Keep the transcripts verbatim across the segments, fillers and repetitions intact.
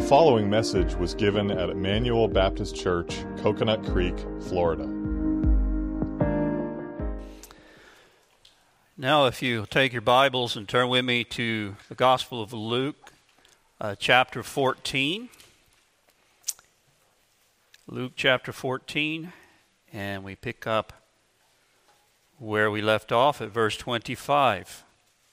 The following message was given at Emmanuel Baptist Church, Coconut Creek, Florida. Now, if you take your Bibles and turn with me to the Gospel of Luke, uh, chapter fourteen. Luke chapter fourteen, and we pick up where we left off at verse twenty-five.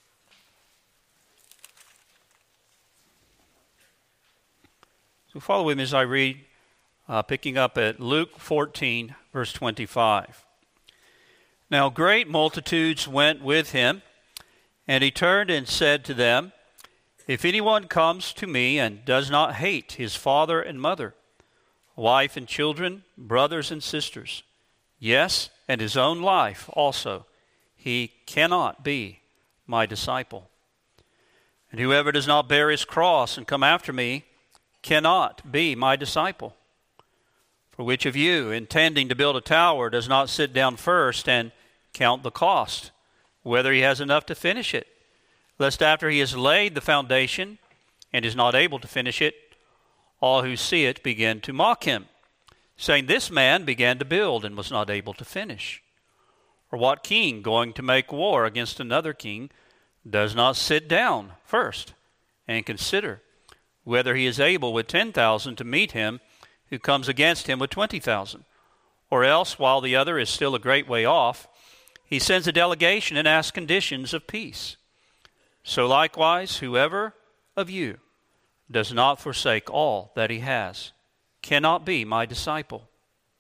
So follow with me as I read, uh, picking up at Luke fourteen, verse twenty-five. Now great multitudes went with him, and he turned and said to them, If anyone comes to me and does not hate his father and mother, wife and children, brothers and sisters, yes, and his own life also, he cannot be my disciple. And whoever does not bear his cross and come after me cannot be my disciple. For which of you, intending to build a tower, does not sit down first and count the cost, whether he has enough to finish it, lest after he has laid the foundation and is not able to finish it, all who see it begin to mock him, saying, This man began to build and was not able to finish. Or what king, going to make war against another king, does not sit down first and consider whether he is able with ten thousand to meet him who comes against him with twenty thousand? Or else, while the other is still a great way off, he sends a delegation and asks conditions of peace. So likewise, whoever of you does not forsake all that he has cannot be my disciple.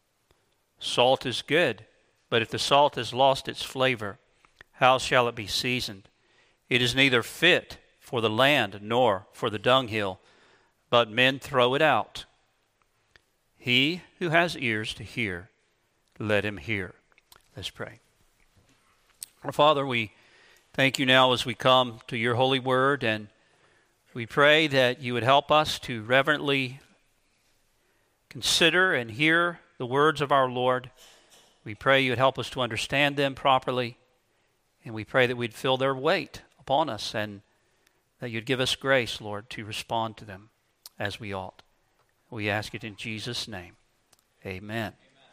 Salt is good, but if the salt has lost its flavor, how shall it be seasoned? It is neither fit for the land nor for the dunghill, but men throw it out. He who has ears to hear, let him hear. Let's pray. Our Father, we thank you now as we come to your holy word, and we pray that you would help us to reverently consider and hear the words of our Lord. We pray you would help us to understand them properly, and we pray that we'd feel their weight upon us and that you'd give us grace, Lord, to respond to them as we ought. We ask it in Jesus' name. Amen.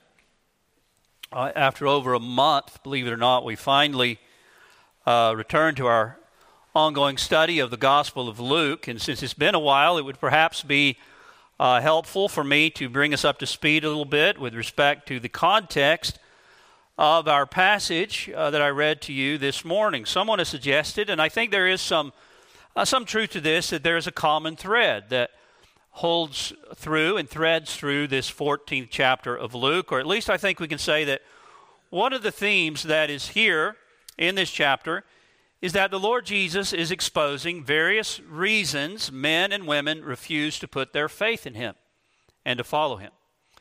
Uh, after over a month, believe it or not, we finally uh, returned to our ongoing study of the Gospel of Luke. And since it's been a while, it would perhaps be uh, helpful for me to bring us up to speed a little bit with respect to the context of our passage uh, that I read to you this morning. Someone has suggested, and I think there is some uh, some truth to this, that there is a common thread that holds through and threads through this fourteenth chapter of Luke, or at least I think we can say that one of the themes that is here in this chapter is that the Lord Jesus is exposing various reasons men and women refuse to put their faith in him and to follow him.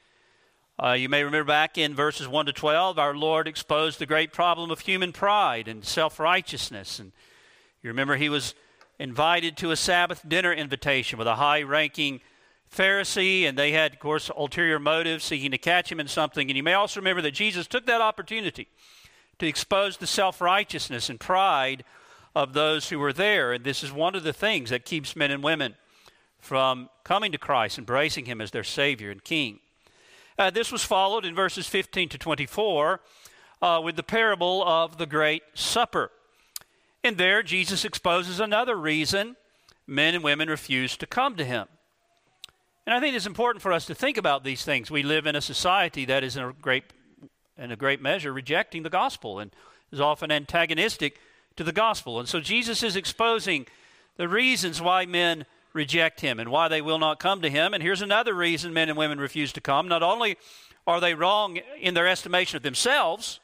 Uh, you may remember back in verses one to twelve, our Lord exposed the great problem of human pride and self-righteousness. And you remember he was invited to a Sabbath dinner invitation with a high-ranking Pharisee, and they had, of course, ulterior motives, seeking to catch him in something. And you may also remember that Jesus took that opportunity to expose the self-righteousness and pride of those who were there. And this is one of the things that keeps men and women from coming to Christ, embracing him as their Savior and King. Uh, this was followed in verses fifteen to twenty-four uh, with the parable of the Great Supper. And there, Jesus exposes another reason men and women refuse to come to him. And I think it's important for us to think about these things. We live in a society that is in a great, in a great measure rejecting the gospel and is often antagonistic to the gospel. And so Jesus is exposing the reasons why men reject him and why they will not come to him. And here's another reason men and women refuse to come. Not only are they wrong in their estimation of themselves,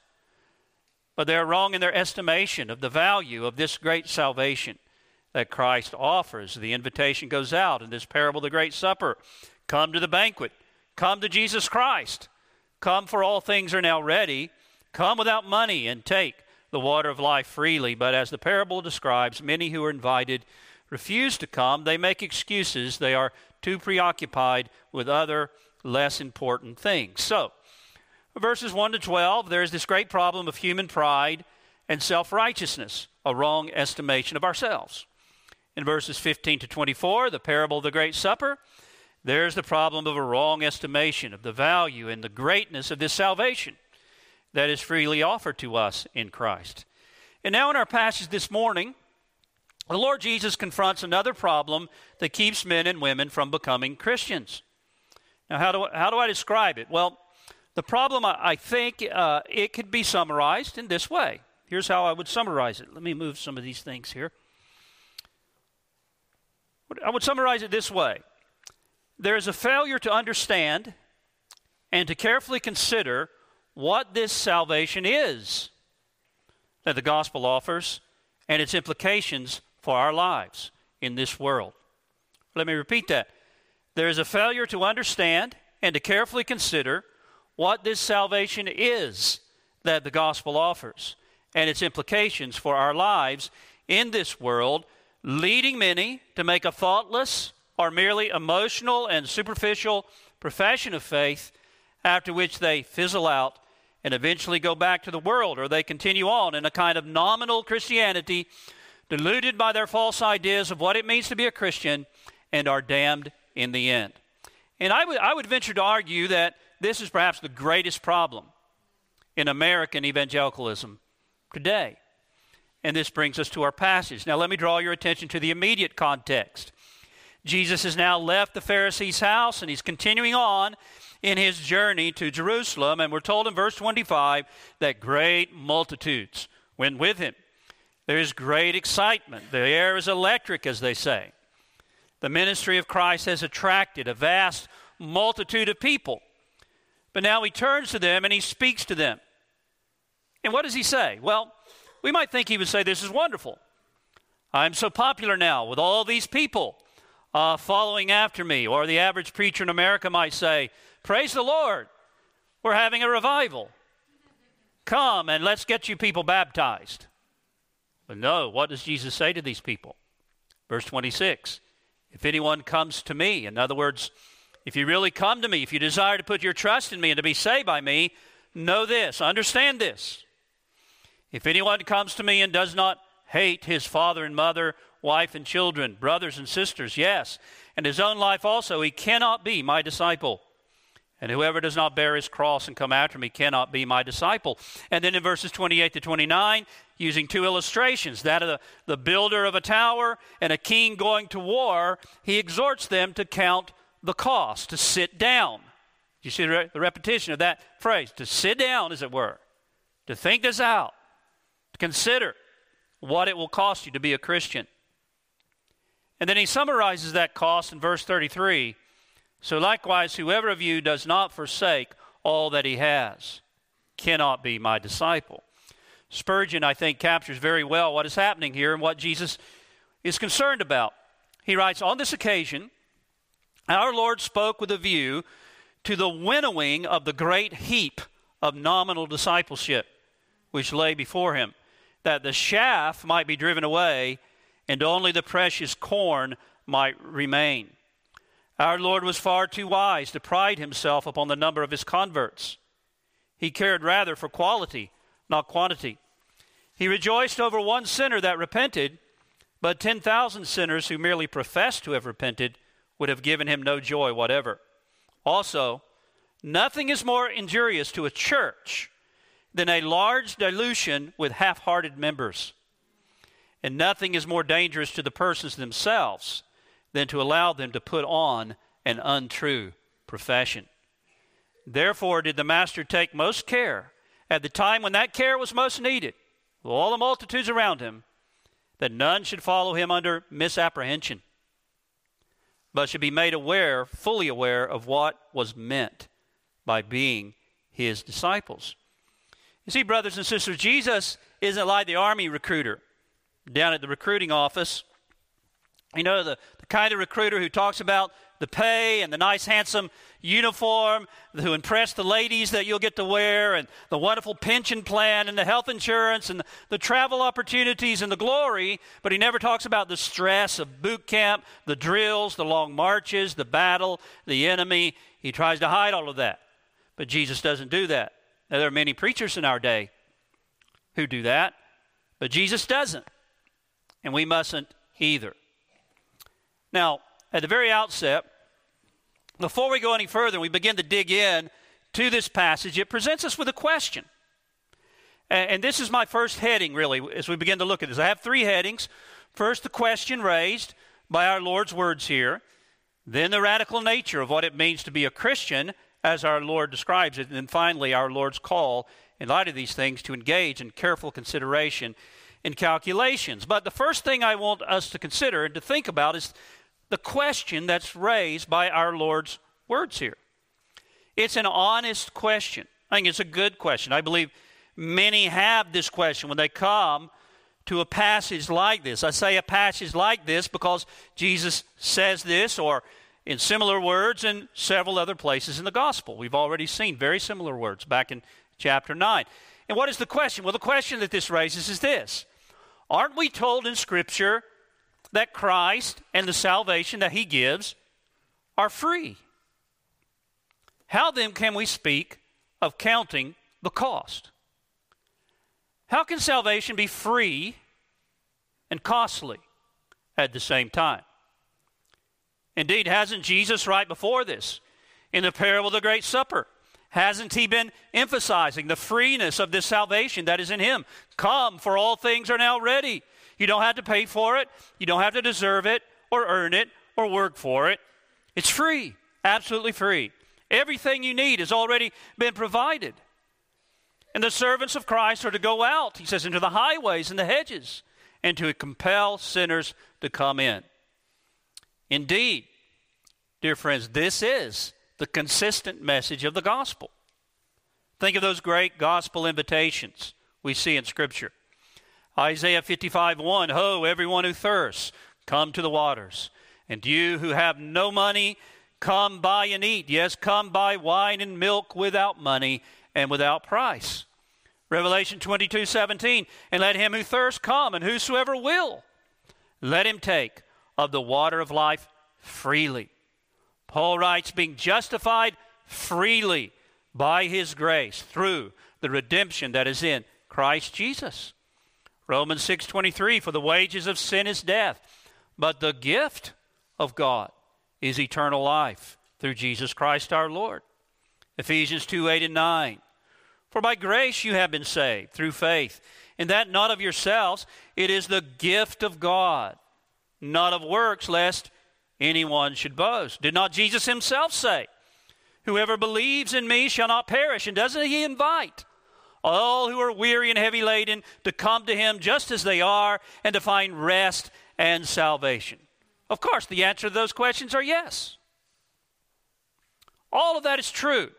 but they're wrong in their estimation of the value of this great salvation that Christ offers. The invitation goes out in this parable of the Great Supper. Come to the banquet. Come to Jesus Christ. Come, for all things are now ready. Come without money and take the water of life freely. But as the parable describes, many who are invited refuse to come. They make excuses. They are too preoccupied with other less important things. So, verses one to twelve, there's this great problem of human pride and self-righteousness, a wrong estimation of ourselves. In verses fifteen to twenty-four, the parable of the Great Supper, there's the problem of a wrong estimation of the value and the greatness of this salvation that is freely offered to us in Christ. And now in our passage this morning, the Lord Jesus confronts another problem that keeps men and women from becoming Christians. Now, how do I, how do I describe it? Well, the problem, I, I think, uh, it could be summarized in this way. Here's how I would summarize it. Let me move some of these things here. I would summarize it this way. There is a failure to understand and to carefully consider what this salvation is that the gospel offers and its implications for our lives in this world. Let me repeat that. There is a failure to understand and to carefully consider what this salvation is that the gospel offers and its implications for our lives in this world, leading many to make a thoughtless or merely emotional and superficial profession of faith, after which they fizzle out and eventually go back to the world, or they continue on in a kind of nominal Christianity, deluded by their false ideas of what it means to be a Christian, and are damned in the end. And I would, I would venture to argue that this is perhaps the greatest problem in American evangelicalism today. And this brings us to our passage. Now let me draw your attention to the immediate context. Jesus has now left the Pharisee's house and he's continuing on in his journey to Jerusalem. And we're told in verse twenty-five that great multitudes went with him. There is great excitement. The air is electric, as they say. The ministry of Christ has attracted a vast multitude of people. But now he turns to them and he speaks to them. And what does he say? Well, we might think he would say, this is wonderful. I'm so popular now with all these people uh, following after me. Or the average preacher in America might say, praise the Lord, we're having a revival. Come and let's get you people baptized. But no, what does Jesus say to these people? Verse twenty-six, if anyone comes to me, in other words, if you really come to me, if you desire to put your trust in me and to be saved by me, know this, understand this. If anyone comes to me and does not hate his father and mother, wife and children, brothers and sisters, yes, and his own life also, he cannot be my disciple. And whoever does not bear his cross and come after me cannot be my disciple. And then in verses twenty-eight to twenty-nine, using two illustrations, that of the, the builder of a tower and a king going to war, he exhorts them to count the cost, to sit down. You see the, re- the repetition of that phrase, to sit down, as it were, to think this out, to consider what it will cost you to be a Christian. And then he summarizes that cost in verse thirty-three. So likewise, whoever of you does not forsake all that he has cannot be my disciple. Spurgeon, I think, captures very well what is happening here and what Jesus is concerned about. He writes, on this occasion, our Lord spoke with a view to the winnowing of the great heap of nominal discipleship which lay before him, that the chaff might be driven away and only the precious corn might remain. Our Lord was far too wise to pride himself upon the number of his converts. He cared rather for quality, not quantity. He rejoiced over one sinner that repented, but ten thousand sinners who merely professed to have repented would have given him no joy whatever. Also, nothing is more injurious to a church than a large dilution with half-hearted members. And nothing is more dangerous to the persons themselves than to allow them to put on an untrue profession. Therefore did the master take most care at the time when that care was most needed, with all the multitudes around him, that none should follow him under misapprehension, but should be made aware, fully aware of what was meant by being his disciples. You see, brothers and sisters, Jesus isn't like the army recruiter down at the recruiting office. You know, the, the kind of recruiter who talks about the pay and the nice, handsome uniform, who impress the ladies that you'll get to wear, and the wonderful pension plan and the health insurance and the, the travel opportunities and the glory, but he never talks about the stress of boot camp, the drills, the long marches, the battle, the enemy. He tries to hide all of that, but Jesus doesn't do that. Now, there are many preachers in our day who do that, but Jesus doesn't, and we mustn't either. Now, at the very outset, before we go any further, we begin to dig in to this passage, it presents us with a question. And this is my first heading, really, as we begin to look at this. I have three headings. First, the question raised by our Lord's words here. Then the radical nature of what it means to be a Christian, as our Lord describes it. And then finally, our Lord's call, in light of these things, to engage in careful consideration and calculations. But the first thing I want us to consider and to think about is the question that's raised by our Lord's words here. It's an honest question. I think it's a good question. I believe many have this question when they come to a passage like this. I say a passage like this because Jesus says this, or in similar words, in several other places in the gospel. We've already seen very similar words back in chapter nine. And what is the question? Well, the question that this raises is this. Aren't we told in Scripture that Christ and the salvation that He gives are free? How then can we speak of counting the cost? How can salvation be free and costly at the same time? Indeed, hasn't Jesus right before this, in the parable of the Great Supper, hasn't He been emphasizing the freeness of this salvation that is in Him? Come, for all things are now ready. You don't have to pay for it. You don't have to deserve it or earn it or work for it. It's free, absolutely free. Everything you need has already been provided. And the servants of Christ are to go out, He says, into the highways and the hedges, and to compel sinners to come in. Indeed, dear friends, this is the consistent message of the gospel. Think of those great gospel invitations we see in Scripture. Isaiah fifty-five one, Ho, everyone who thirsts, come to the waters. And you who have no money, come buy and eat. Yes, come buy wine and milk without money and without price. Revelation twenty-two seventeen, and let him who thirsts come, and whosoever will, let him take of the water of life freely. Paul writes, being justified freely by His grace through the redemption that is in Christ Jesus. Romans six twenty-three, for the wages of sin is death, but the gift of God is eternal life through Jesus Christ our Lord. Ephesians two eight and nine, for by grace you have been saved through faith, and that not of yourselves, it is the gift of God, not of works, lest anyone should boast. Did not Jesus Himself say, whoever believes in me shall not perish? And doesn't He invite all who are weary and heavy laden to come to Him just as they are and to find rest and salvation? Of course, the answer to those questions are yes. All of that is true.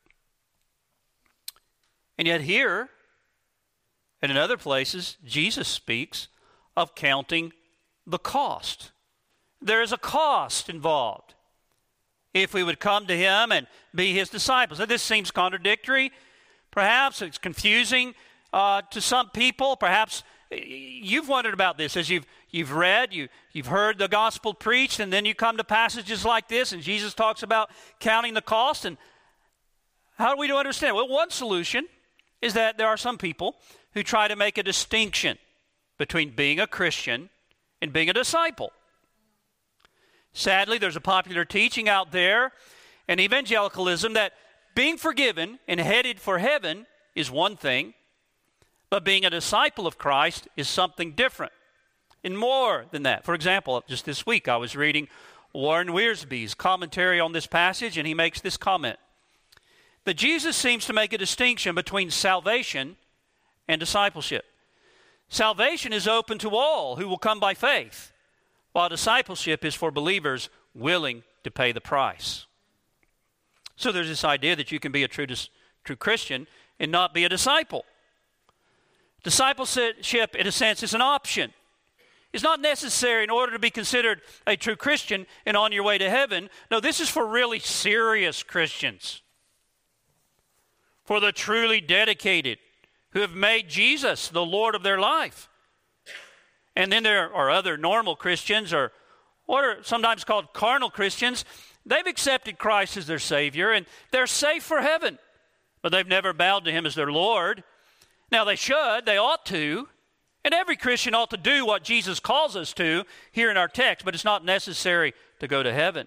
And yet here, and in other places, Jesus speaks of counting the cost. There is a cost involved if we would come to Him and be His disciples. Now, this seems contradictory. Perhaps it's confusing uh, to some people. Perhaps you've wondered about this as you've you've read, you, you've heard the gospel preached, and then you come to passages like this, and Jesus talks about counting the cost. And how do we do understand? Well, one solution is that there are some people who try to make a distinction between being a Christian and being a disciple. Sadly, there's a popular teaching out there in evangelicalism that being forgiven and headed for heaven is one thing, but being a disciple of Christ is something different and more than that. For example, just this week I was reading Warren Wiersbe's commentary on this passage, and he makes this comment, that Jesus seems to make a distinction between salvation and discipleship. Salvation is open to all who will come by faith, while discipleship is for believers willing to pay the price. So there's this idea that you can be a true, true Christian and not be a disciple. Discipleship, in a sense, is an option. It's not necessary in order to be considered a true Christian and on your way to heaven. No, this is for really serious Christians, for the truly dedicated who have made Jesus the Lord of their life. And then there are other normal Christians, or what are sometimes called carnal Christians. They've accepted Christ as their Savior, and they're safe for heaven, but they've never bowed to Him as their Lord. Now, they should, they ought to, And every Christian ought to do what Jesus calls us to here in our text, but it's not necessary to go to heaven.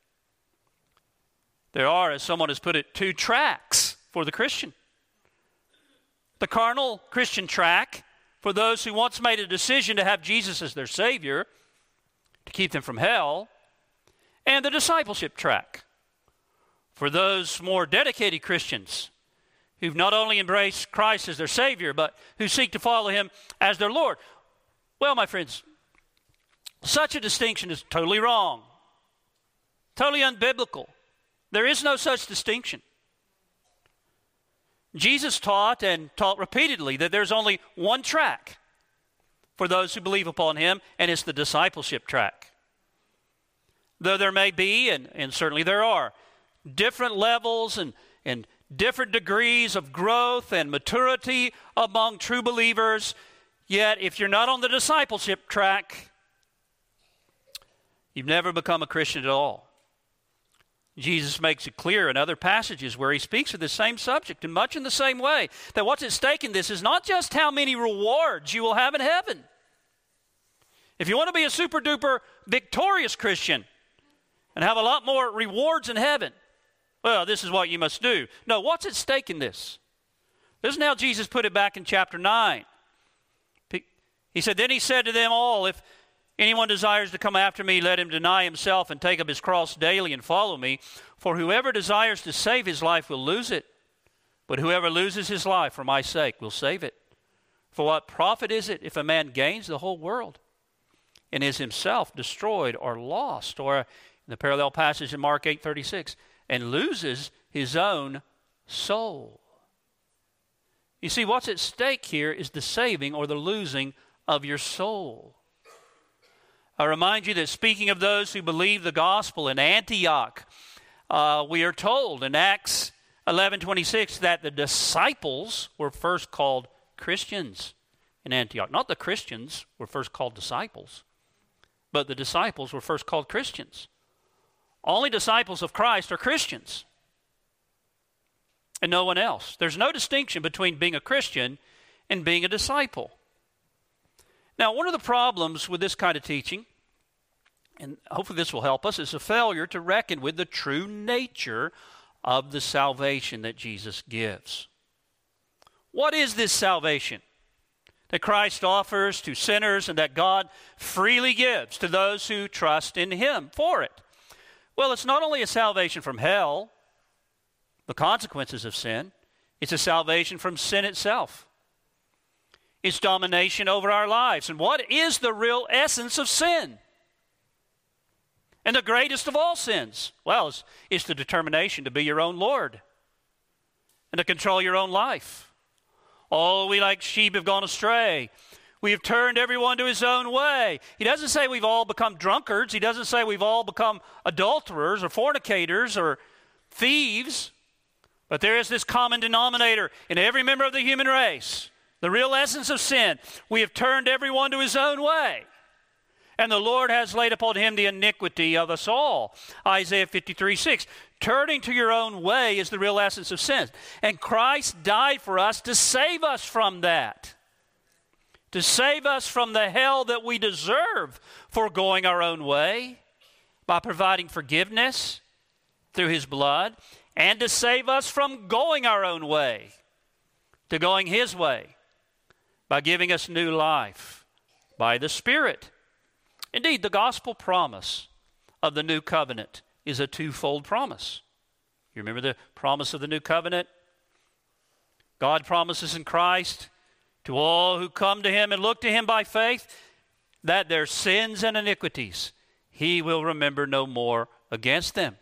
There are, as someone has put it, two tracks for the Christian. The carnal Christian track for those who once made a decision to have Jesus as their Savior, to keep them from hell, and the discipleship track for those more dedicated Christians who've not only embraced Christ as their Savior, but who seek to follow Him as their Lord. Well, my friends, such a distinction is totally wrong, totally unbiblical. There is no such distinction. Jesus taught and taught repeatedly that there's only one track for those who believe upon Him, and it's the discipleship track. Though there may be, and, and certainly there are, different levels and, and different degrees of growth and maturity among true believers, yet if you're not on the discipleship track, you've never become a Christian at all. Jesus makes it clear in other passages where He speaks of this same subject, and much in the same way, that what's at stake in this is not just how many rewards you will have in heaven. If you want to be a super duper victorious Christian and have a lot more rewards in heaven, well, this is what you must do. No, what's at stake in this? This is how Jesus put it back in chapter nine. He said, "Then He said to them all, if anyone desires to come after me, let him deny himself and take up his cross daily and follow me. For whoever desires to save his life will lose it. But whoever loses his life for my sake will save it. For what profit is it if a man gains the whole world and is himself destroyed or lost?" Or in the parallel passage in Mark eight thirty-six, "and loses his own soul." You see, what's at stake here is the saving or the losing of your soul. I remind you that speaking of those who believe the gospel in Antioch, uh, we are told in Acts eleven twenty-six that the disciples were first called Christians in Antioch. Not the Christians were first called disciples, but the disciples were first called Christians. Only disciples of Christ are Christians, and no one else. There's no distinction between being a Christian and being a disciple. Now, one of the problems with this kind of teaching, and hopefully this will help us, is a failure to reckon with the true nature of the salvation that Jesus gives. What is this salvation that Christ offers to sinners and that God freely gives to those who trust in Him for it? Well, it's not only a salvation from hell, the consequences of sin, it's a salvation from sin itself. It's domination over our lives. And what is the real essence of sin? And the greatest of all sins? Well, it's, it's the determination to be your own Lord and to control your own life. Oh, we like sheep have gone astray. We have turned everyone to his own way. He doesn't say we've all become drunkards. He doesn't say we've all become adulterers or fornicators or thieves. But there is this common denominator in every member of the human race. The real essence of sin. We have turned everyone to his own way. And the Lord has laid upon him the iniquity of us all. Isaiah fifty-three six. Turning to your own way is the real essence of sin. And Christ died for us to save us from that. To save us from the hell that we deserve for going our own way by providing forgiveness through His blood, and to save us from going our own way to going His way by giving us new life by the Spirit. Indeed, the gospel promise of the new covenant is a twofold promise. You remember the promise of the new covenant? God promises in Christ to all who come to Him and look to Him by faith that their sins and iniquities He will remember no more against them.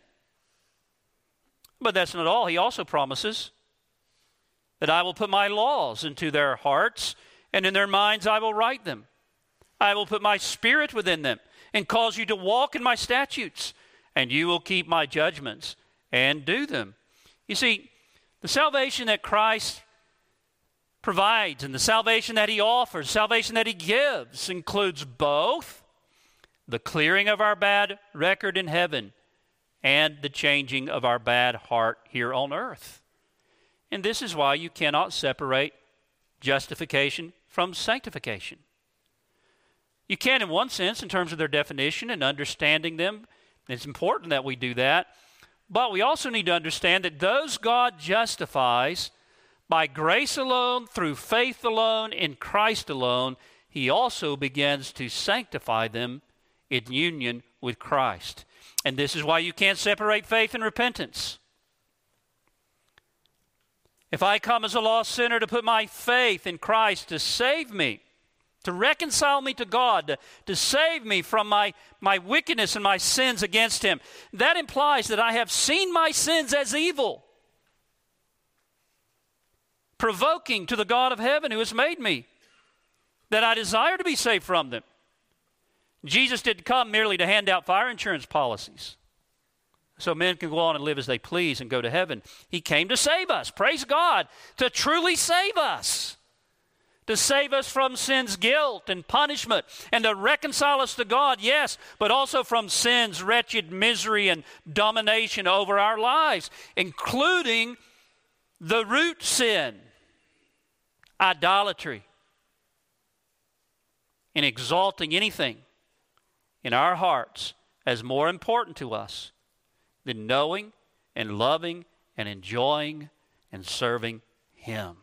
But that's not all. He also promises that I will put my laws into their hearts, and in their minds I will write them. I will put my Spirit within them and cause you to walk in my statutes, and you will keep my judgments and do them. You see, the salvation that Christ provides and the salvation that He offers, salvation that He gives, includes both the clearing of our bad record in heaven and the changing of our bad heart here on earth. And this is why you cannot separate justification from sanctification. You can in one sense in terms of their definition and understanding them. It's important that we do that. But we also need to understand that those God justifies by grace alone, through faith alone, in Christ alone, he also begins to sanctify them in union with Christ. And this is why you can't separate faith and repentance. If I come as a lost sinner to put my faith in Christ to save me, to reconcile me to God, to, to save me from my, my wickedness and my sins against him, that implies that I have seen my sins as evil, provoking to the God of heaven who has made me, that I desire to be saved from them. Jesus didn't come merely to hand out fire insurance policies so men can go on and live as they please and go to heaven. He came to save us, praise God, to truly save us, to save us from sin's guilt and punishment, and to reconcile us to God, yes, but also from sin's wretched misery and domination over our lives, including the root sin, idolatry, and exalting anything in our hearts as more important to us than knowing and loving and enjoying and serving him.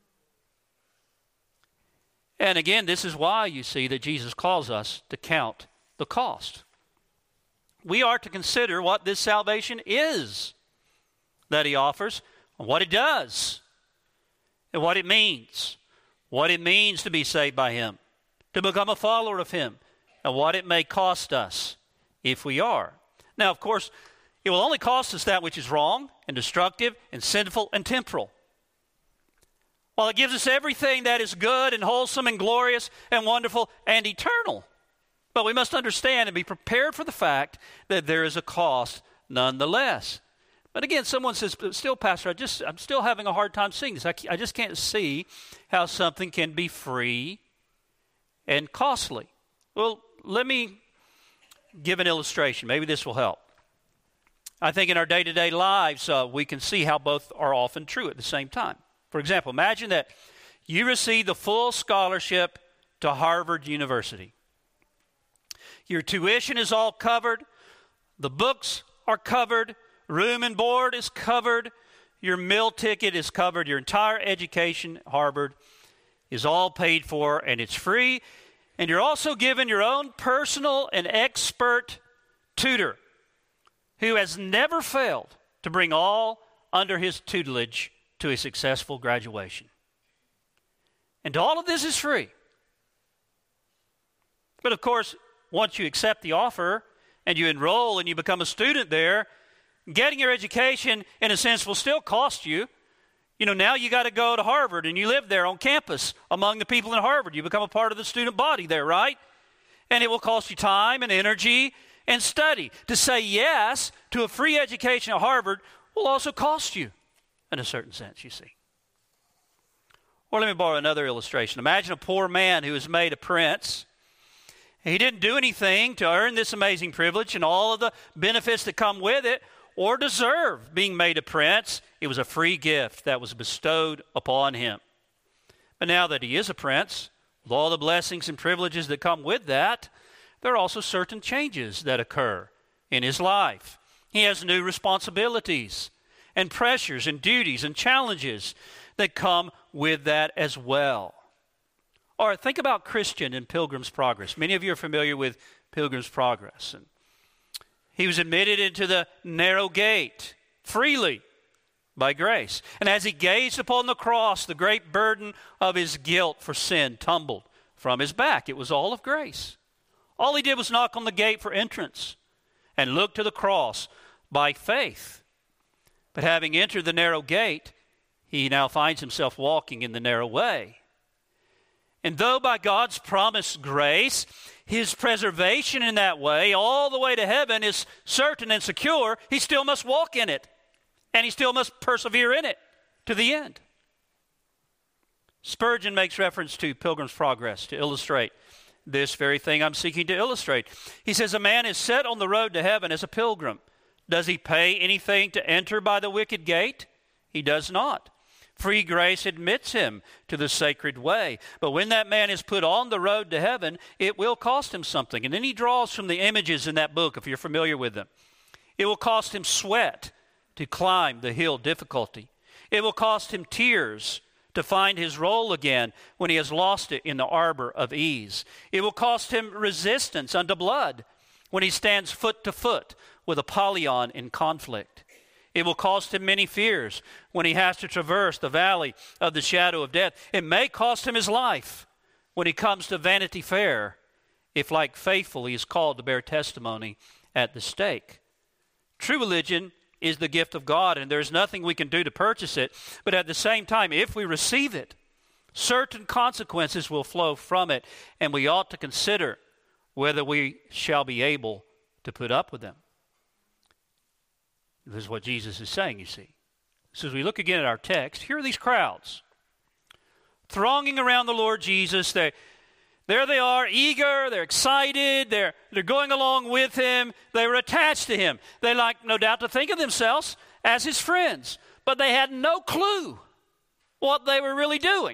And again, this is why you see that Jesus calls us to count the cost. We are to consider what this salvation is that he offers, what it does, and what it means. What it means to be saved by him, to become a follower of him, and what it may cost us if we are. Now, of course, it will only cost us that which is wrong and destructive and sinful and temporal. While it gives us everything that is good and wholesome and glorious and wonderful and eternal. But we must understand and be prepared for the fact that there is a cost nonetheless. But again, someone says, still, Pastor, I just, I'm still having a hard time seeing this. I, I just can't see how something can be free and costly. Well, let me give an illustration. Maybe this will help. I think in our day-to-day lives, uh, we can see how both are often true at the same time. For example, imagine that you receive the full scholarship to Harvard University. Your tuition is all covered. The books are covered. Room and board is covered. Your meal ticket is covered. Your entire education at Harvard is all paid for, and it's free. And you're also given your own personal and expert tutor who has never failed to bring all under his tutelage to a successful graduation. And all of this is free. But of course, once you accept the offer and you enroll and you become a student there, getting your education, in a sense, will still cost you. You know, now you got to go to Harvard and you live there on campus among the people in Harvard. You become a part of the student body there, right? And it will cost you time and energy and study. To say yes to a free education at Harvard will also cost you in a certain sense, you see. Or let me borrow another illustration. Imagine a poor man who was made a prince. He didn't do anything to earn this amazing privilege and all of the benefits that come with it, or deserve being made a prince. It was a free gift that was bestowed upon him. But now that he is a prince, with all the blessings and privileges that come with that, there are also certain changes that occur in his life. He has new responsibilities and pressures and duties and challenges that come with that as well. Or think about Christian in Pilgrim's Progress. Many of you are familiar with Pilgrim's Progress. And he was admitted into the narrow gate freely by grace. And as he gazed upon the cross, the great burden of his guilt for sin tumbled from his back. It was all of grace. All he did was knock on the gate for entrance and look to the cross by faith. But having entered the narrow gate, he now finds himself walking in the narrow way. And though by God's promised grace, his preservation in that way, all the way to heaven, is certain and secure, he still must walk in it. And he still must persevere in it to the end. Spurgeon makes reference to Pilgrim's Progress to illustrate this very thing I'm seeking to illustrate. He says, a man is set on the road to heaven as a pilgrim. Does he pay anything to enter by the wicket gate? He does not. Free grace admits him to the sacred way. But when that man is put on the road to heaven, it will cost him something. And then he draws from the images in that book, if you're familiar with them. It will cost him sweat to climb the hill difficulty. It will cost him tears to find his role again when he has lost it in the arbor of ease. It will cost him resistance unto blood when he stands foot to foot with Apollyon in conflict. It will cost him many fears when he has to traverse the valley of the shadow of death. It may cost him his life when he comes to Vanity Fair, if like faithful he is called to bear testimony at the stake. True religion is the gift of God, and there's nothing we can do to purchase it. But at the same time, if we receive it, certain consequences will flow from it, and we ought to consider whether we shall be able to put up with them. This is what Jesus is saying, you see. So as we look again at our text, here are these crowds thronging around the Lord Jesus. They There they are, eager, they're excited, they're, they're going along with him, they were attached to him. They like, no doubt, to think of themselves as his friends, but they had no clue what they were really doing,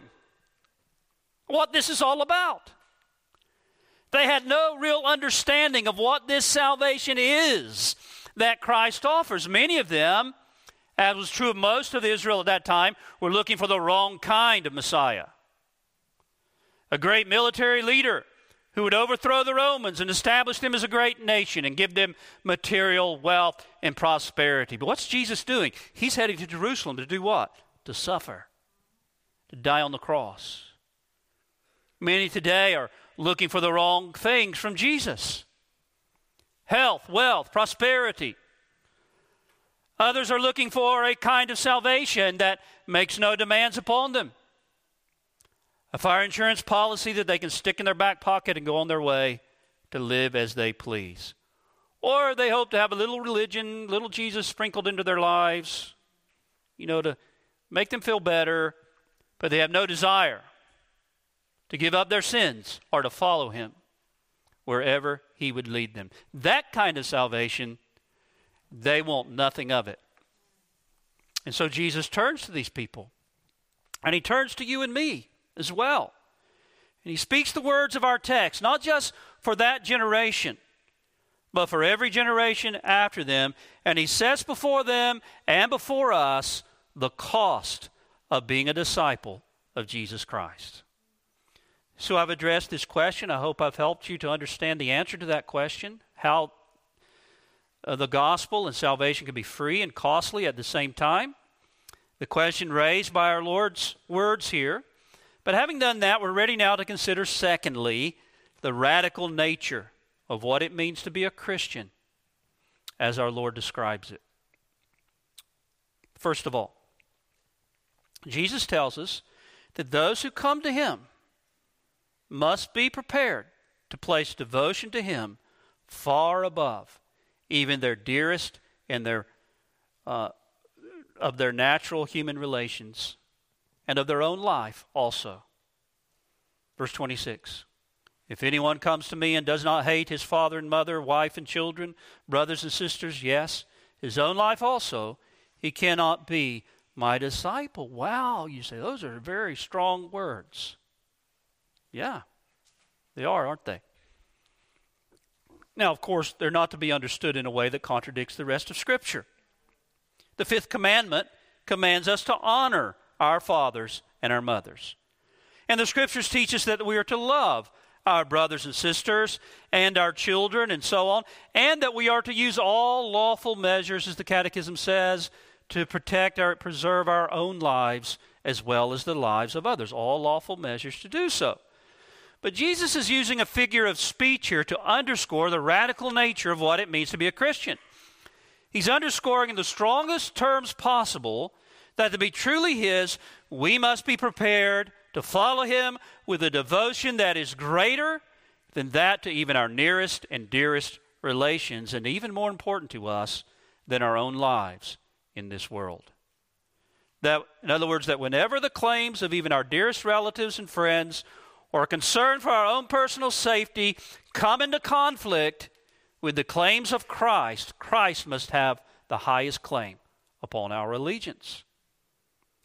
what this is all about. They had no real understanding of what this salvation is that Christ offers. Many of them, as was true of most of Israel at that time, were looking for the wrong kind of Messiah. A great military leader who would overthrow the Romans and establish them as a great nation and give them material wealth and prosperity. But what's Jesus doing? He's heading to Jerusalem to do what? To suffer, to die on the cross. Many today are looking for the wrong things from Jesus. Health, wealth, prosperity. Others are looking for a kind of salvation that makes no demands upon them. A fire insurance policy that they can stick in their back pocket and go on their way to live as they please. Or they hope to have a little religion, little Jesus sprinkled into their lives, you know, to make them feel better, but they have no desire to give up their sins or to follow him wherever he would lead them. That kind of salvation, they want nothing of it. And so Jesus turns to these people, and he turns to you and me as well. And he speaks the words of our text, not just for that generation, but for every generation after them. And he sets before them and before us the cost of being a disciple of Jesus Christ. So I've addressed this question. I hope I've helped you to understand the answer to that question, how uh, the gospel and salvation can be free and costly at the same time. The question raised by our Lord's words here. But having done that, we're ready now to consider, secondly, the radical nature of what it means to be a Christian, as our Lord describes it. First of all, Jesus tells us that those who come to him must be prepared to place devotion to him far above even their dearest and their uh, of their natural human relations, and of their own life also. Verse twenty-six, if anyone comes to me and does not hate his father and mother, wife and children, brothers and sisters, yes, his own life also, he cannot be my disciple. Wow, you say, those are very strong words. Yeah, they are, aren't they? Now, of course, they're not to be understood in a way that contradicts the rest of Scripture. The fifth commandment commands us to honor our fathers and our mothers. And the Scriptures teach us that we are to love our brothers and sisters and our children and so on, and that we are to use all lawful measures, as the Catechism says, to protect or preserve our own lives as well as the lives of others. All lawful measures to do so. But Jesus is using a figure of speech here to underscore the radical nature of what it means to be a Christian. He's underscoring in the strongest terms possible that to be truly his, we must be prepared to follow him with a devotion that is greater than that to even our nearest and dearest relations, and even more important to us than our own lives in this world. That, in other words, that whenever the claims of even our dearest relatives and friends or concern for our own personal safety come into conflict with the claims of Christ, Christ must have the highest claim upon our allegiance.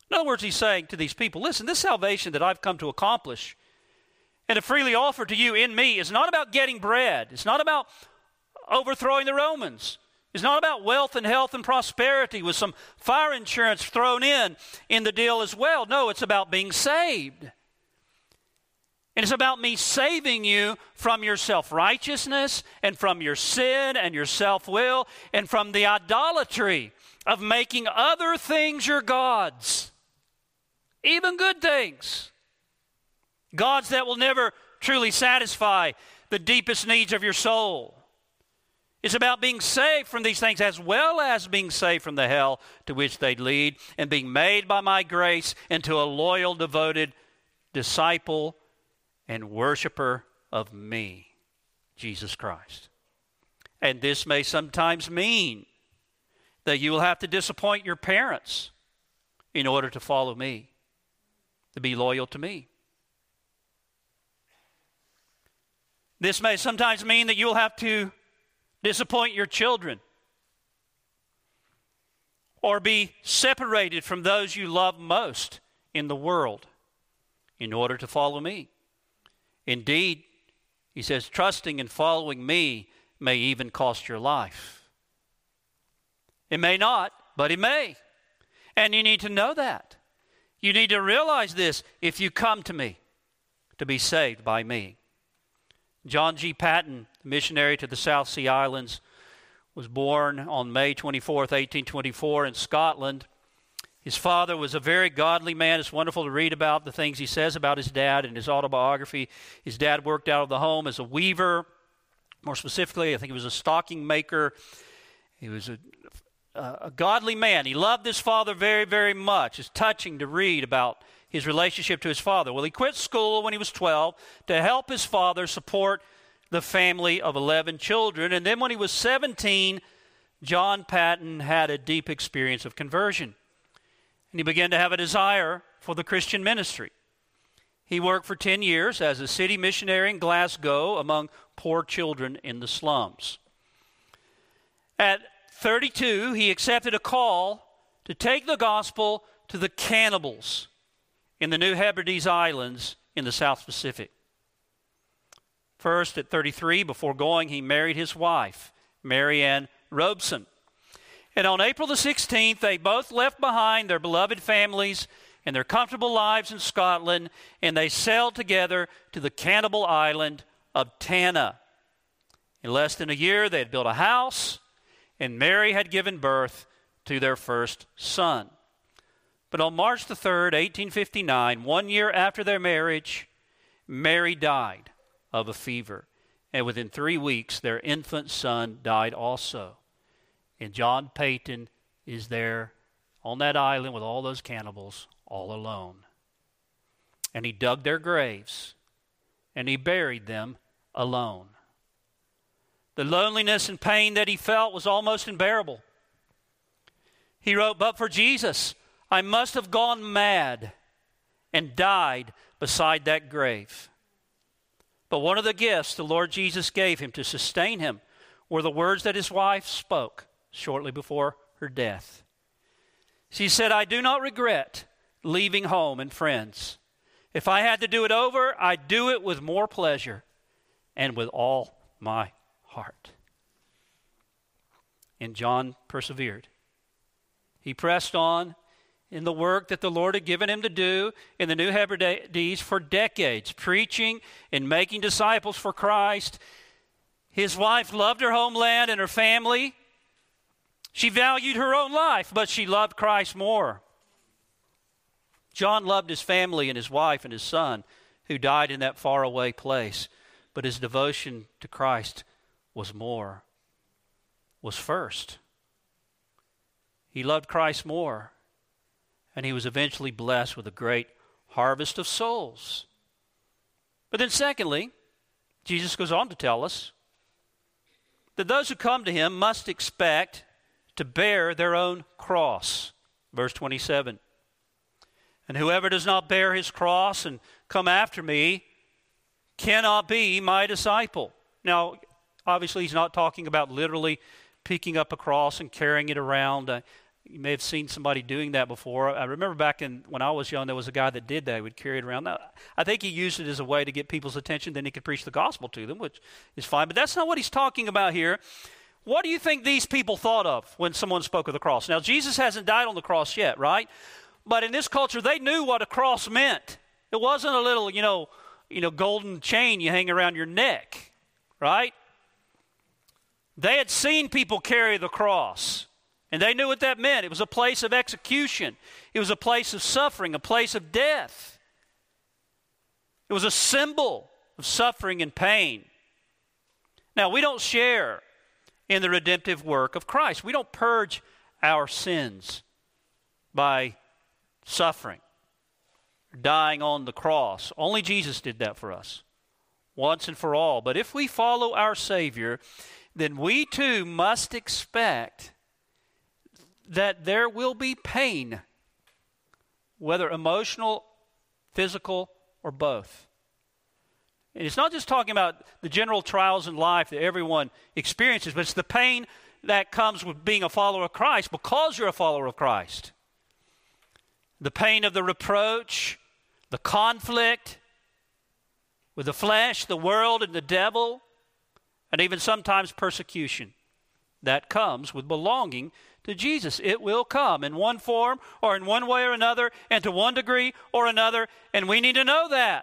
In other words, he's saying to these people, listen, this salvation that I've come to accomplish and to freely offer to you in me is not about getting bread. It's not about overthrowing the Romans. It's not about wealth and health and prosperity with some fire insurance thrown in in the deal as well. No, it's about being saved. And it's about me saving you from your self-righteousness and from your sin and your self-will and from the idolatry of making other things your gods, even good things, gods that will never truly satisfy the deepest needs of your soul. It's about being saved from these things as well as being saved from the hell to which they lead and being made by my grace into a loyal, devoted disciple and worshiper of me, Jesus Christ. And this may sometimes mean that you will have to disappoint your parents in order to follow me, to be loyal to me. This may sometimes mean that you'll have to disappoint your children or be separated from those you love most in the world in order to follow me. Indeed, he says, trusting and following me may even cost your life. It may not, but it may. And you need to know that. You need to realize this if you come to me to be saved by me. John G. Paton, missionary to the South Sea Islands, was born on May twenty-fourth, eighteen twenty-four in Scotland. His father was a very godly man. It's wonderful to read about the things he says about his dad in his autobiography. His dad worked out of the home as a weaver. More specifically, I think he was a stocking maker. He was a, a godly man. He loved his father very, very much. It's touching to read about his relationship to his father. Well, he quit school when he was twelve to help his father support the family of eleven children. And then when he was seventeen, John Paton had a deep experience of conversion. And he began to have a desire for the Christian ministry. He worked for ten years as a city missionary in Glasgow among poor children in the slums. At thirty-two, he accepted a call to take the gospel to the cannibals in the New Hebrides Islands in the South Pacific. First, at thirty-three, before going, he married his wife, Mary Ann Robeson. And on April the sixteenth, they both left behind their beloved families and their comfortable lives in Scotland, and they sailed together to the cannibal island of Tanna. In less than a year, they had built a house, and Mary had given birth to their first son. But on March the third, eighteen fifty-nine, one year after their marriage, Mary died of a fever. And within three weeks, their infant son died also. And John Paton is there on that island with all those cannibals, all alone. And he dug their graves, and he buried them alone. The loneliness and pain that he felt was almost unbearable. He wrote, "But for Jesus, I must have gone mad and died beside that grave." But one of the gifts the Lord Jesus gave him to sustain him were the words that his wife spoke shortly before her death. She said, "I do not regret leaving home and friends. If I had to do it over, I'd do it with more pleasure and with all my heart." And John persevered. He pressed on in the work that the Lord had given him to do in the New Hebrides for decades, preaching and making disciples for Christ. His wife loved her homeland and her family. She valued her own life, but she loved Christ more. John loved his family and his wife and his son, who died in that faraway place, but his devotion to Christ was more, was first. He loved Christ more. And he was eventually blessed with a great harvest of souls. But then secondly, Jesus goes on to tell us that those who come to him must expect to bear their own cross. Verse twenty-seven. "And whoever does not bear his cross and come after me cannot be my disciple." Now, obviously he's not talking about literally picking up a cross and carrying it around. Uh, You may have seen somebody doing that before. I remember back in when I was young, there was a guy that did that. He would carry it around. Now, I think he used it as a way to get people's attention. Then he could preach the gospel to them, which is fine. But that's not what he's talking about here. What do you think these people thought of when someone spoke of the cross? Now, Jesus hasn't died on the cross yet, right? But in this culture, they knew what a cross meant. It wasn't a little, you know, you know, golden chain you hang around your neck, right? They had seen people carry the cross. And they knew what that meant. It was a place of execution. It was a place of suffering, a place of death. It was a symbol of suffering and pain. Now, we don't share in the redemptive work of Christ. We don't purge our sins by suffering, dying on the cross. Only Jesus did that for us, once and for all. But if we follow our Savior, then we too must expect that there will be pain, whether emotional, physical, or both. And it's not just talking about the general trials in life that everyone experiences, but it's the pain that comes with being a follower of Christ because you're a follower of Christ. The pain of the reproach, the conflict with the flesh, the world, and the devil, and even sometimes persecution that comes with belonging to Jesus. It will come in one form or in one way or another and to one degree or another, and we need to know that.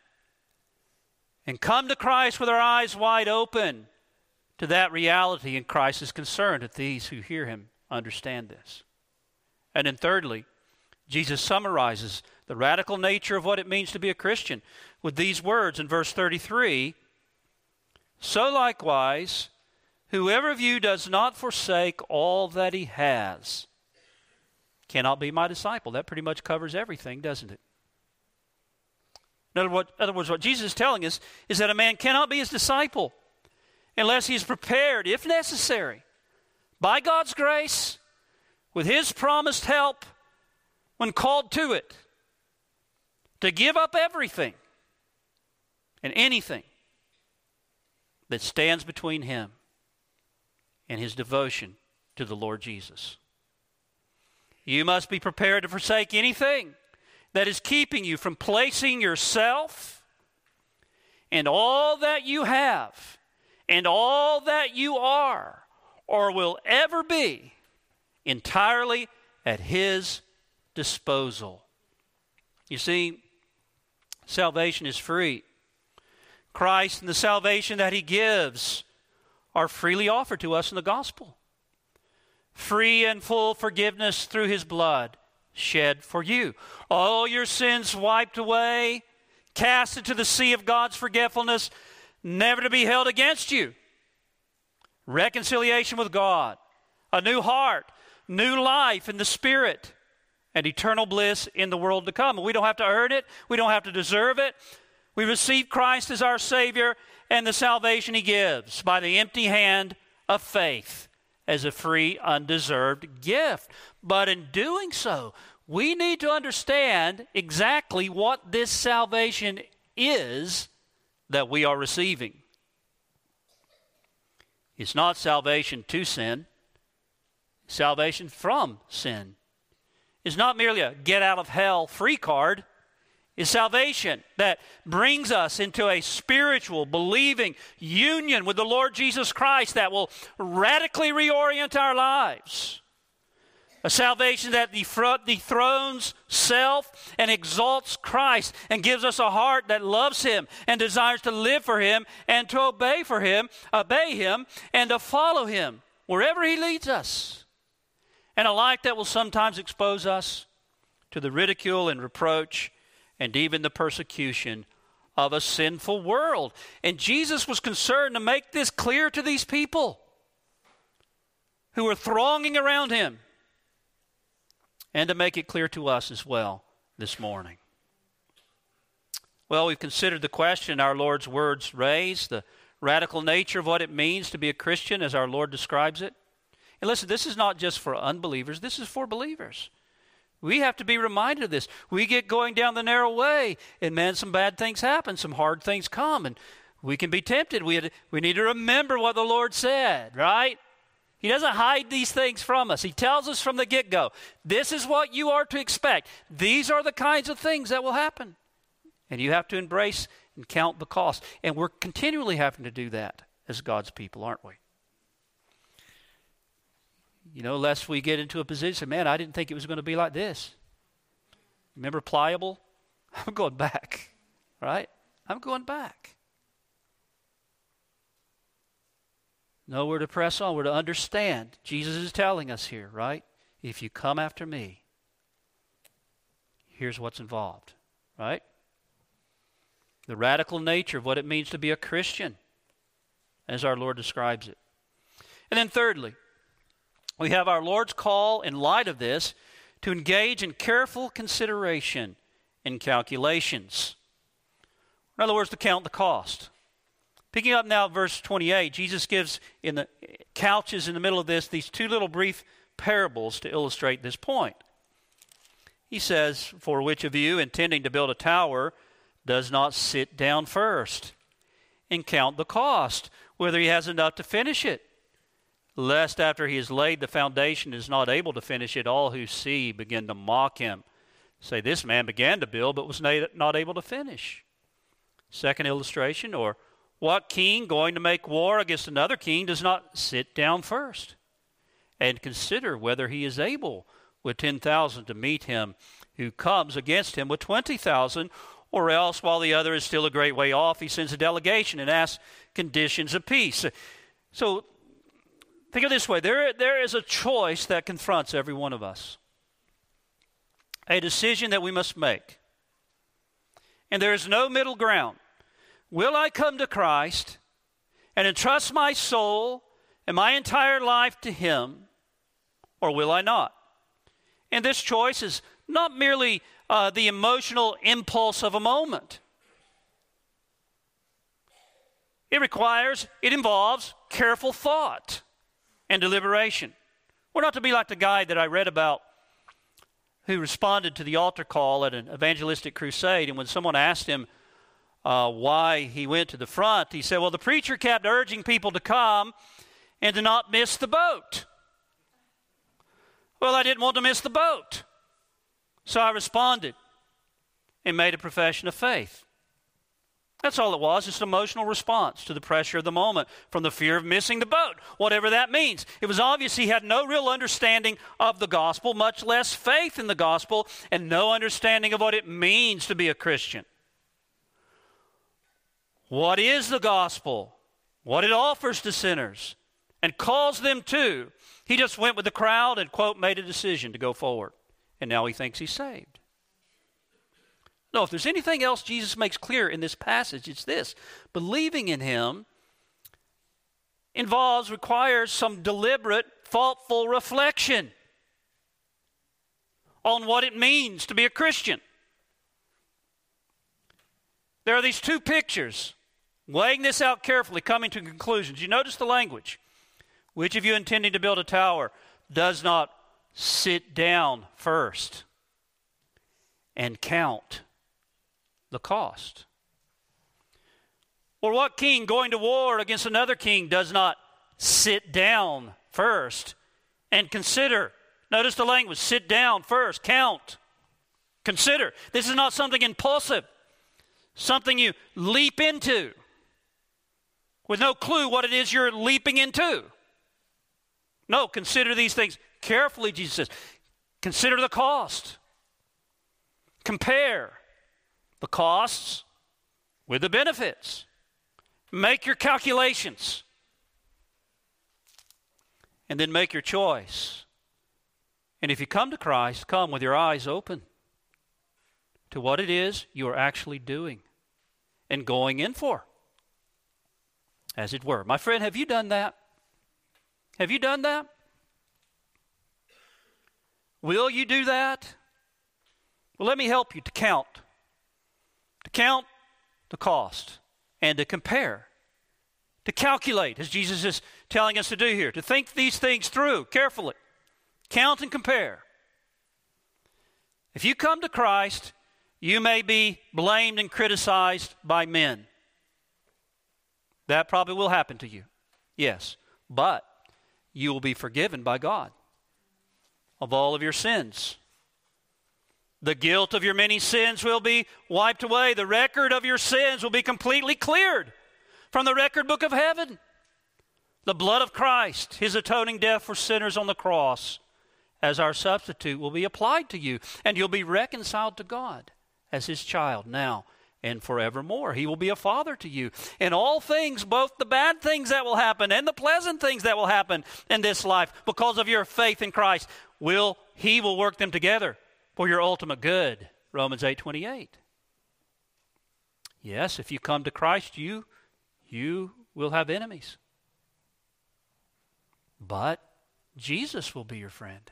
And come to Christ with our eyes wide open to that reality, and Christ is concerned that these who hear him understand this. And then thirdly, Jesus summarizes the radical nature of what it means to be a Christian with these words in verse thirty-three, "So likewise, whoever of you does not forsake all that he has cannot be my disciple." That pretty much covers everything, doesn't it? In other words, in other words, what Jesus is telling us is that a man cannot be his disciple unless he is prepared, if necessary, by God's grace, with his promised help, when called to it, to give up everything and anything that stands between him and his devotion to the Lord Jesus. You must be prepared to forsake anything that is keeping you from placing yourself and all that you have and all that you are or will ever be entirely at his disposal. You see, salvation is free. Christ and the salvation that he gives are freely offered to us in the gospel. Free and full forgiveness through his blood shed for you. All your sins wiped away, cast into the sea of God's forgetfulness, never to be held against you. Reconciliation with God, a new heart, new life in the Spirit, and eternal bliss in the world to come. We don't have to earn it. We don't have to deserve it. We receive Christ as our Savior and the salvation he gives by the empty hand of faith as a free, undeserved gift. But in doing so, we need to understand exactly what this salvation is that we are receiving. It's not salvation to sin. Salvation from sin. It's not merely a get out of hell free card. It's salvation that brings us into a spiritual, believing union with the Lord Jesus Christ that will radically reorient our lives. A salvation that dethrones self and exalts Christ and gives us a heart that loves him and desires to live for him and to obey for him, obey him and to follow him wherever he leads us. And a life that will sometimes expose us to the ridicule and reproach and even the persecution of a sinful world. And Jesus was concerned to make this clear to these people who were thronging around him, and to make it clear to us as well this morning. Well, we've considered the question our Lord's words raise, the radical nature of what it means to be a Christian as our Lord describes it. And listen, this is not just for unbelievers, this is for believers. We have to be reminded of this. We get going down the narrow way, and man, some bad things happen, some hard things come, and we can be tempted. We, had, we need to remember what the Lord said, right? He He doesn't hide these things from us. He tells us from the get-go, this is what you are to expect. These are the kinds of things that will happen. And you have to embrace and count the cost. And we're continually having to do that as God's people, aren't we? You know, lest we get into a position, man, I didn't think it was going to be like this. Remember Pliable? I'm going back, right? I'm going back. No, we're to press on. We're to understand. Jesus is telling us here, right? If you come after me, here's what's involved, right? The radical nature of what it means to be a Christian, as our Lord describes it. And then thirdly, we have our Lord's call in light of this to engage in careful consideration and calculations. In other words, to count the cost. Picking up now at verse twenty-eight, Jesus gives in the couches in the middle of this these two little brief parables to illustrate this point. He says, for which of you, intending to build a tower, does not sit down first and count the cost, whether he has enough to finish it, lest after he has laid the foundation and is not able to finish it, all who see begin to mock him. Say, this man began to build but was not able to finish. Second illustration, or what king going to make war against another king does not sit down first and consider whether he is able with ten thousand to meet him who comes against him with twenty thousand, or else while the other is still a great way off, he sends a delegation and asks conditions of peace. So think of it this way, there, there is a choice that confronts every one of us. A decision that we must make. And there is no middle ground. Will I come to Christ and entrust my soul and my entire life to him, or will I not? And this choice is not merely uh, the emotional impulse of a moment. It requires, it involves careful thought and deliberation. We're not to be like the guy that I read about who responded to the altar call at an evangelistic crusade, and when someone asked him uh, why he went to the front, he said, well, the preacher kept urging people to come and to not miss the boat. Well, I didn't want to miss the boat, so I responded and made a profession of faith. That's all it was, just an emotional response to the pressure of the moment from the fear of missing the boat, whatever that means. It was obvious he had no real understanding of the gospel, much less faith in the gospel, and no understanding of what it means to be a Christian. What is the gospel? What it offers to sinners and calls them to. He just went with the crowd and, quote, made a decision to go forward. And now he thinks he's saved. No, if there's anything else Jesus makes clear in this passage, it's this. Believing in him involves, requires some deliberate, thoughtful reflection on what it means to be a Christian. There are these two pictures, weighing this out carefully, coming to conclusions. You notice the language. Which of you intending to build a tower does not sit down first and count the cost? Or what king going to war against another king does not sit down first and consider? Notice the language, sit down first, count, consider. This is not something impulsive, something you leap into with no clue what it is you're leaping into. No, consider these things carefully, Jesus says. Consider the cost. Compare the costs with the benefits. Make your calculations. And then make your choice. And if you come to Christ, come with your eyes open to what it is you are actually doing and going in for, as it were. My friend, have you done that? Have you done that? Will you do that? Well, let me help you to count. To count the cost and to compare. To calculate, as Jesus is telling us to do here. To think these things through carefully. Count and compare. If you come to Christ, you may be blamed and criticized by men. That probably will happen to you. Yes. But you will be forgiven by God of all of your sins. The guilt of your many sins will be wiped away. The record of your sins will be completely cleared from the record book of heaven. The blood of Christ, his atoning death for sinners on the cross, as our substitute, will be applied to you, and you'll be reconciled to God as his child now and forevermore. He will be a father to you. In all things, both the bad things that will happen and the pleasant things that will happen in this life, because of your faith in Christ, will he will work them together for your ultimate good. Romans eight twenty-eight. Yes, if you come to Christ, you, you will have enemies. But Jesus will be your friend.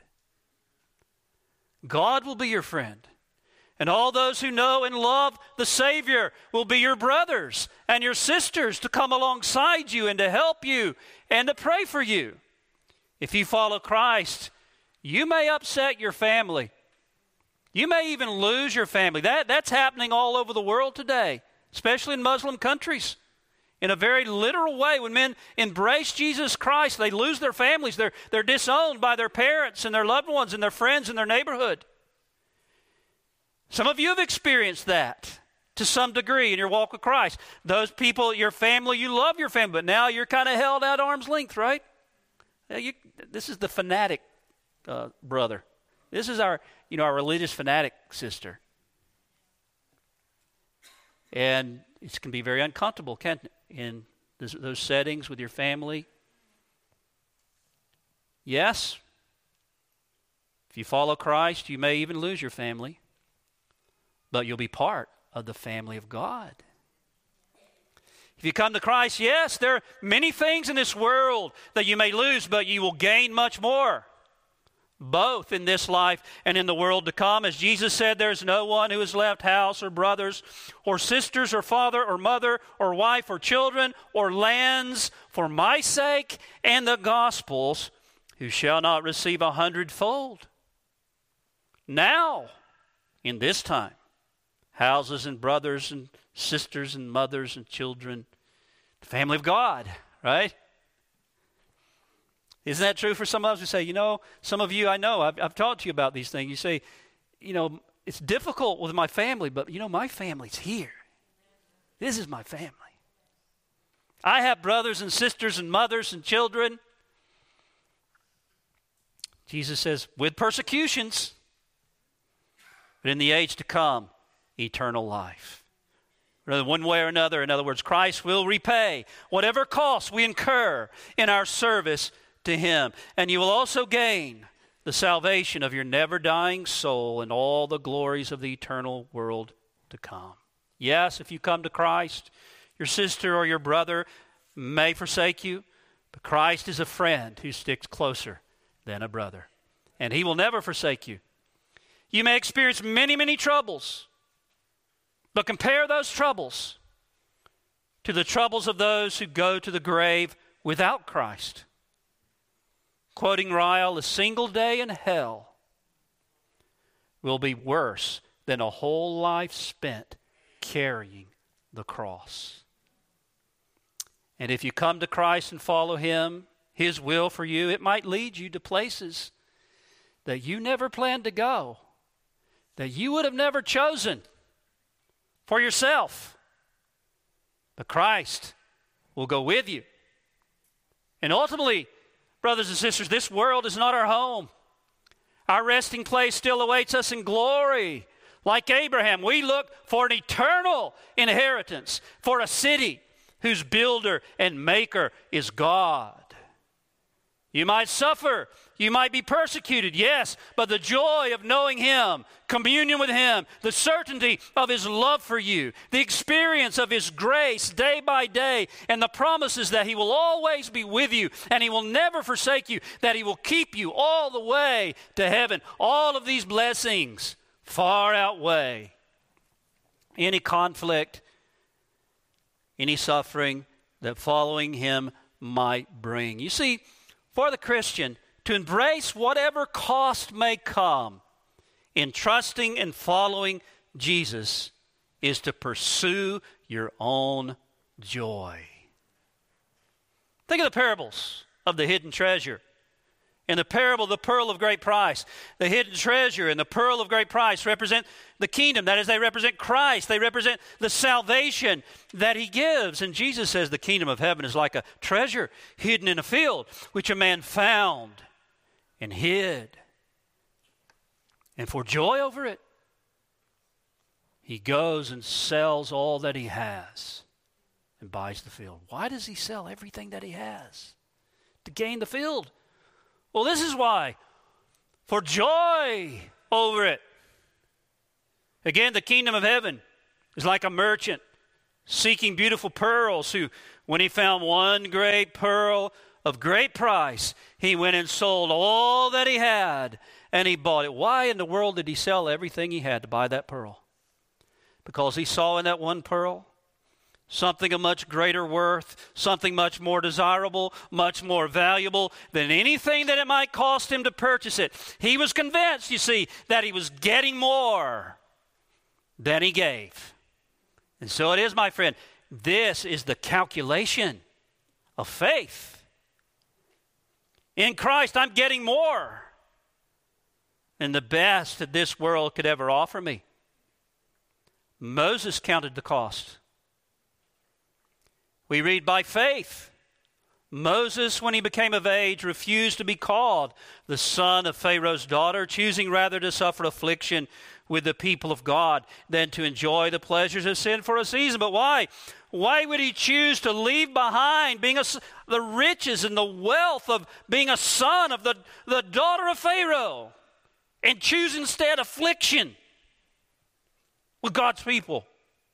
God will be your friend. And all those who know and love the Savior will be your brothers and your sisters to come alongside you and to help you and to pray for you. If you follow Christ, you may upset your family. You may even lose your family. That, that's happening all over the world today, especially in Muslim countries. In a very literal way, when men embrace Jesus Christ, they lose their families. They're, they're disowned by their parents and their loved ones and their friends in their neighborhood. Some of you have experienced that to some degree in your walk with Christ. Those people, your family, you love your family, but now you're kind of held at arm's length, right? You, this is the fanatic uh, brother. This is our, you know, our religious fanatic sister. And it can be very uncomfortable, can't it, in this, those settings with your family. Yes, if you follow Christ, you may even lose your family, but you'll be part of the family of God. If you come to Christ, yes, there are many things in this world that you may lose, but you will gain much more, both in this life and in the world to come. As Jesus said, there's no one who has left house or brothers or sisters or father or mother or wife or children or lands for my sake and the gospel's, who shall not receive a hundredfold. Now, in this time, houses and brothers and sisters and mothers and children, the family of God, right? Isn't that true for some of us who say, you know, some of you I know, I've, I've talked to you about these things. You say, you know, it's difficult with my family, but you know, my family's here. This is my family. I have brothers and sisters and mothers and children. Jesus says, with persecutions, but in the age to come, eternal life. One way or another, in other words, Christ will repay whatever costs we incur in our service to him. And you will also gain the salvation of your never-dying soul and all the glories of the eternal world to come. Yes, if you come to Christ, your sister or your brother may forsake you, but Christ is a friend who sticks closer than a brother. And he will never forsake you. You may experience many, many troubles, but compare those troubles to the troubles of those who go to the grave without Christ. Quoting Ryle, a single day in hell will be worse than a whole life spent carrying the cross. And if you come to Christ and follow him, his will for you, it might lead you to places that you never planned to go, that you would have never chosen for yourself. But Christ will go with you. And ultimately, brothers and sisters, this world is not our home. Our resting place still awaits us in glory. Like Abraham, we look for an eternal inheritance, for a city whose builder and maker is God. You might suffer, you might be persecuted, yes, but the joy of knowing him, communion with him, the certainty of his love for you, the experience of his grace day by day, and the promises that he will always be with you and he will never forsake you, that he will keep you all the way to heaven. All of these blessings far outweigh any conflict, any suffering that following him might bring. You see, for the Christian, to embrace whatever cost may come in trusting and following Jesus is to pursue your own joy. Think of the parables of the hidden treasure In the parable, the pearl of great price, the hidden treasure and the pearl of great price represent the kingdom. That is, they represent Christ. They represent the salvation that he gives. And Jesus says the kingdom of heaven is like a treasure hidden in a field, which a man found and hid. And for joy over it, he goes and sells all that he has and buys the field. Why does he sell everything that he has? To gain the field. Well, this is why. For joy over it. Again, the kingdom of heaven is like a merchant seeking beautiful pearls who, when he found one great pearl of great price, he went and sold all that he had and he bought it. Why in the world did he sell everything he had to buy that pearl? Because he saw in that one pearl something of much greater worth, something much more desirable, much more valuable than anything that it might cost him to purchase it. He was convinced, you see, that he was getting more than he gave. And so it is, my friend. This is the calculation of faith. In Christ, I'm getting more than the best that this world could ever offer me. Moses counted the cost. We read by faith. Moses, when he became of age, refused to be called the son of Pharaoh's daughter, choosing rather to suffer affliction with the people of God than to enjoy the pleasures of sin for a season. But why? Why would he choose to leave behind being a, the riches and the wealth of being a son of the, the daughter of Pharaoh and choose instead affliction with God's people?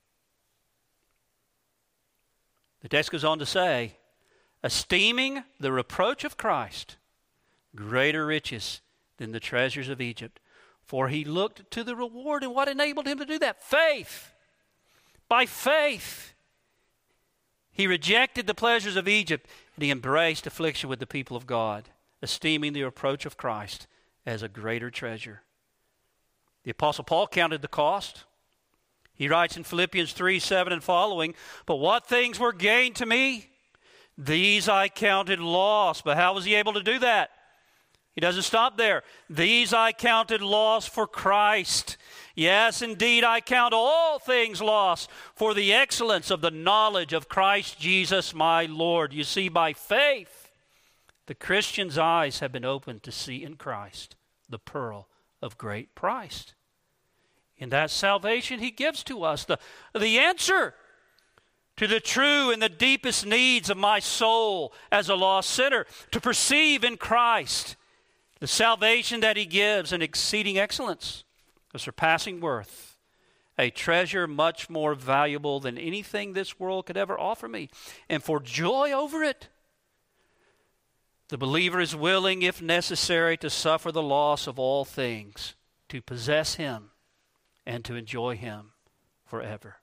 The text goes on to say, esteeming the reproach of Christ greater riches than the treasures of Egypt. For he looked to the reward, and what enabled him to do that? Faith. By faith, he rejected the pleasures of Egypt, and he embraced affliction with the people of God, esteeming the reproach of Christ as a greater treasure. The Apostle Paul counted the cost. He writes in Philippians three, seven and following, but what things were gained to me, these I counted loss. But how was he able to do that? He doesn't stop there. These I counted loss for Christ. Yes, indeed, I count all things loss for the excellence of the knowledge of Christ Jesus my Lord. You see, by faith, the Christian's eyes have been opened to see in Christ the pearl of great price. In that salvation he gives to us the, the answer to the true and the deepest needs of my soul as a lost sinner, to perceive in Christ the salvation that he gives an exceeding excellence, a surpassing worth, a treasure much more valuable than anything this world could ever offer me. And for joy over it, the believer is willing, if necessary, to suffer the loss of all things, to possess him and to enjoy him forever.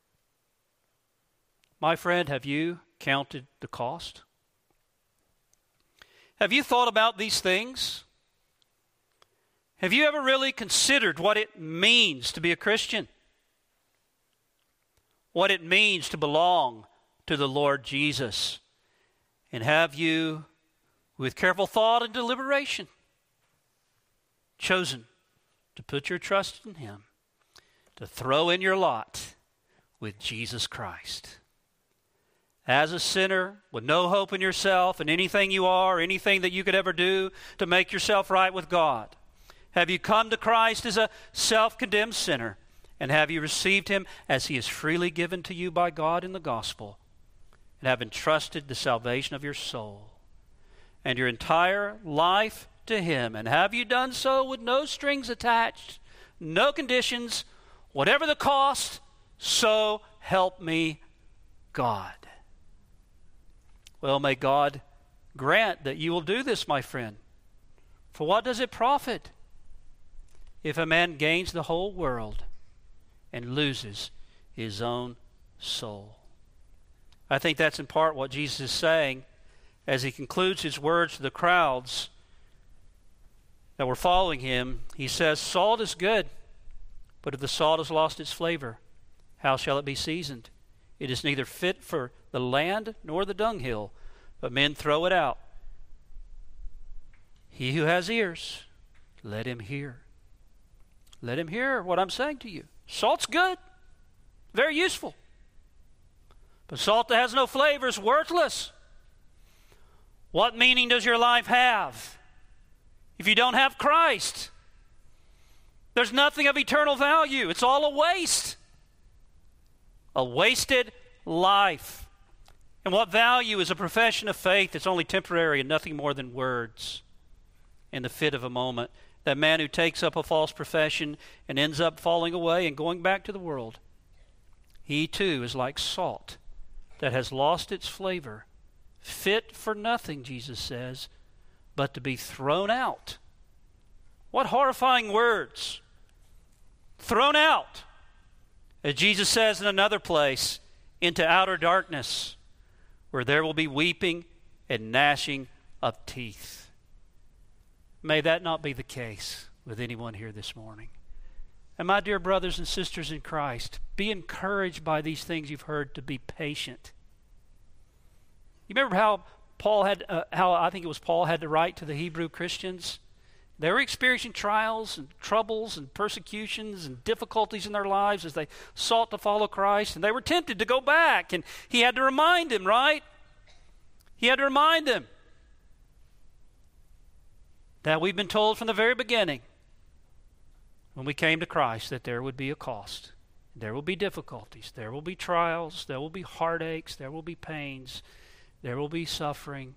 My friend, have you counted the cost? Have you thought about these things? Have you ever really considered what it means to be a Christian? What it means to belong to the Lord Jesus? And have you, with careful thought and deliberation, chosen to put your trust in him, to throw in your lot with Jesus Christ? As a sinner, with no hope in yourself and anything you are, anything that you could ever do to make yourself right with God, have you come to Christ as a self-condemned sinner? And have you received him as he is freely given to you by God in the gospel? And have entrusted the salvation of your soul and your entire life to him? And have you done so with no strings attached, no conditions, whatever the cost, so help me God? Well, may God grant that you will do this, my friend. For what does it profit if a man gains the whole world and loses his own soul? I think that's in part what Jesus is saying as he concludes his words to the crowds that were following him. He says, salt is good, but if the salt has lost its flavor, how shall it be seasoned? It is neither fit for the land nor the dunghill, but men throw it out. He who has ears, let him hear. Let him hear what I'm saying to you. Salt's good, very useful. But salt that has no flavor is worthless. What meaning does your life have if you don't have Christ? There's nothing of eternal value. It's all a waste. A wasted life. And what value is a profession of faith that's only temporary and nothing more than words in the fit of a moment? That man who takes up a false profession and ends up falling away and going back to the world, he too is like salt that has lost its flavor, fit for nothing, Jesus says, but to be thrown out. What horrifying words! Thrown out, as Jesus says in another place, into outer darkness, where there will be weeping and gnashing of teeth. May that not be the case with anyone here this morning. And my dear brothers and sisters in Christ, be encouraged by these things you've heard to be patient. You remember how Paul had, uh, how I think it was Paul had to write to the Hebrew Christians? They were experiencing trials and troubles and persecutions and difficulties in their lives as they sought to follow Christ, and they were tempted to go back, and he had to remind them, right? He had to remind them that we've been told from the very beginning when we came to Christ that there would be a cost. There will be difficulties. There will be trials. There will be heartaches. There will be pains. There will be suffering.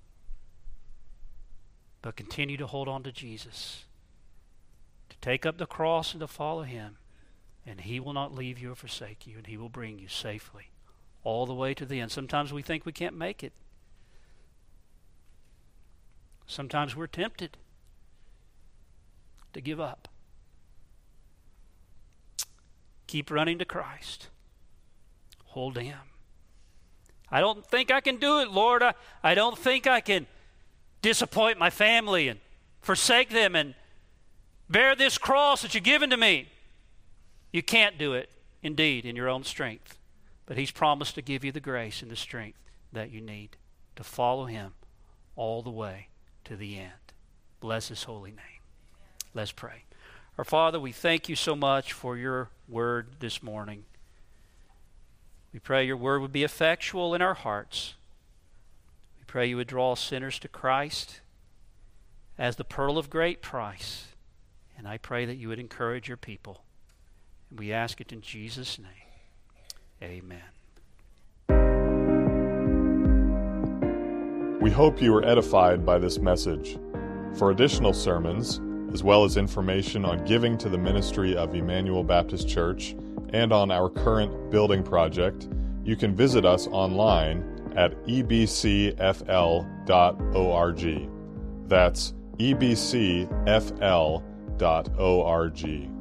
But continue to hold on to Jesus, to take up the cross and to follow him, and he will not leave you or forsake you, and he will bring you safely all the way to the end. Sometimes we think we can't make it. Sometimes we're tempted to give up. Keep running to Christ. Hold to him. I don't think I can do it, Lord. I, I don't think I can disappoint my family and forsake them and bear this cross that you've given to me. You can't do it, indeed, in your own strength. But he's promised to give you the grace and the strength that you need to follow him all the way to the end. Bless his holy name. Let's pray. Our Father, we thank you so much for your word this morning. We pray your word would be effectual in our hearts. We pray you would draw sinners to Christ as the pearl of great price. And I pray that you would encourage your people. And we ask it in Jesus' name. Amen. We hope you were edified by this message. For additional sermons, as well as information on giving to the ministry of Emmanuel Baptist Church and on our current building project, you can visit us online at e b c f l dot org. That's e b c f l dot org.